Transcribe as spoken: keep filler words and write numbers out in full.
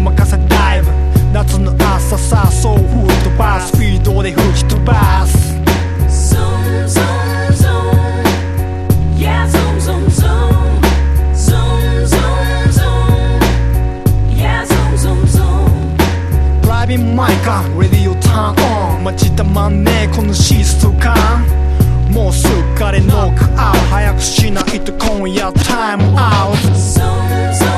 任せダイブ夏の朝さソウル吹っ飛ばすスピードで吹き飛ばす Zoom, zoom, zoom Yeah, zoom, zoom, zoom Zoom, zoom, zoom Yeah, zoom, zoom, zoom Driving my car, radio turn on 待ちたまんねえこのシスト感もうすっかりノックアウト早くしないと今夜タイムアウト Zoom, zoom